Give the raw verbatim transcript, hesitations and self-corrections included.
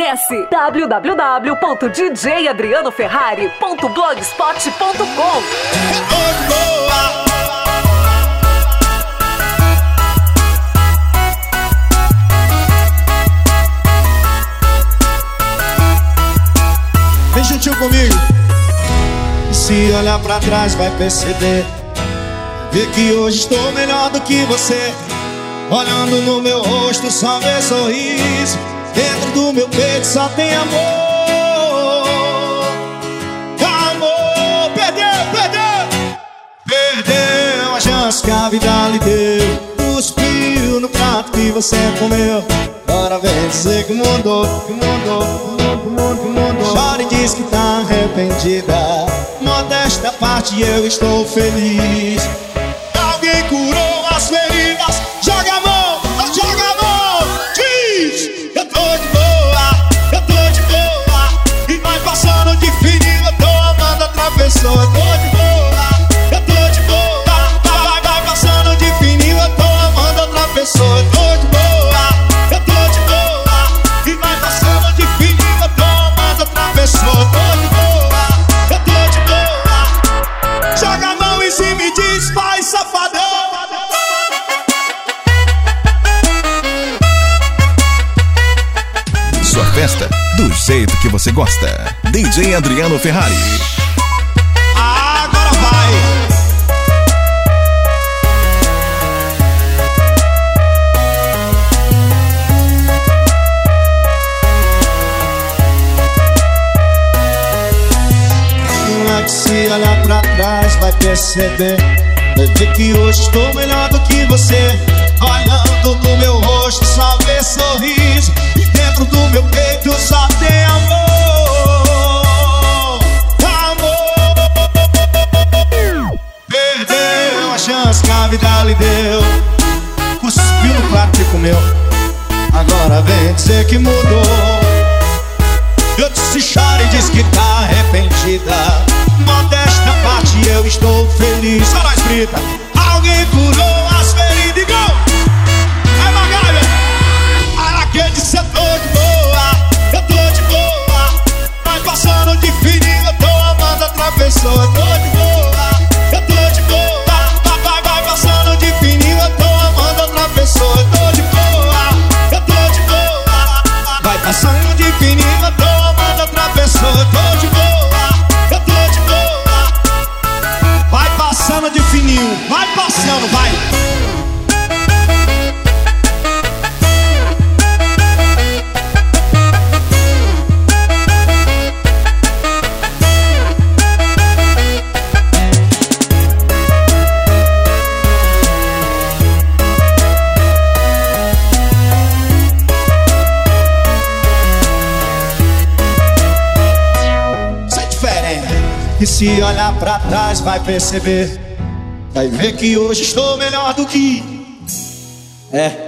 Acesse w w w ponto d j adriano ferrari ponto blogspot ponto com. Vem juntinho comigo. Se olhar pra trás vai perceber, ver que hoje estou melhor do que você. Olhando no meu rosto só vê sorriso, dentro do meu peito só tem amor. Amor, perdeu, perdeu, perdeu a chance que a vida lhe deu. Cuspiu no prato que você comeu. Agora vem dizer que mudou, que mudou, que mudou, que mudou. Chora e diz que tá arrependida. Modesta parte, eu estou feliz. Alguém curou as feridas. Joga a mão, joga a mão. Diz, eu tô de boa, eu tô de boa. E vai passando de fininho, eu tô amando outra pessoa. Eu tô de boa, eu tô de boa. Vai, vai passando de fininho, eu tô amando outra pessoa. Eu tô de boa, eu tô de boa. E vai passando de fininho, eu tô amando outra pessoa. Eu tô de boa, eu tô de boa. Joga a mão em cima e diz, vai safadão. Sua festa do jeito que você gosta. D J Adriano Ferrari. Agora vai. Não é que se olhar pra trás vai perceber, vai ver que hoje estou melhor do que você. Olhando no meu rosto só vê sorriso, e dentro do meu peito só tem amor. Amor. Perdeu a chance que a vida lhe deu. Cuspiu no prato e comeu. Agora vem dizer que mudou. Eu disse chora e diz que tá arrependida. Modesta parte, eu estou feliz. Só nós grita. Alguém curou as feridas e gol. É Magalha. Araquê disse eu tô de boa, eu tô de boa. Vai passando de fininho, eu tô amando outra pessoa. Eu tô de boa, eu tô de boa. Vai, vai, vai passando de fininho, eu tô amando outra pessoa. Eu tô de boa, eu tô de boa. Vai passando de fininho, eu tô amando outra pessoa. Eu tô de boa, eu tô de boa. Vai passando de fininho, vai passando, vai. E se olhar pra trás vai perceber, vai ver que hoje estou melhor do que é.